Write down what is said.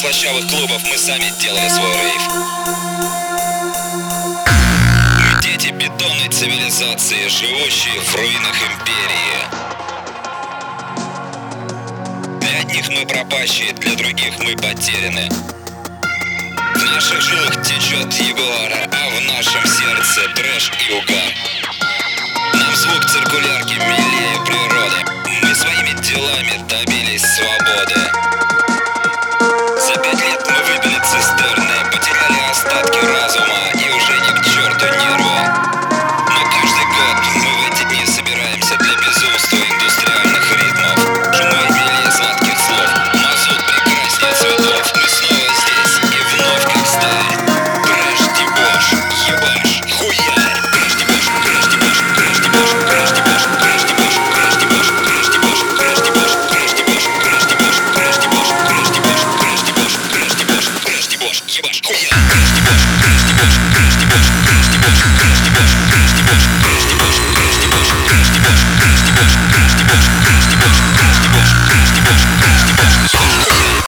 слащавых клубов мы сами делали свой рейв. Мы дети бетонной цивилизации, живущие в руинах империи. Для одних мы пропащие, для других мы потеряны. В наших жилах течет ягуара, а в нашем сердце трэш и угар. Нам звук циркулярки милее природы. Мы своими делами добились свободы.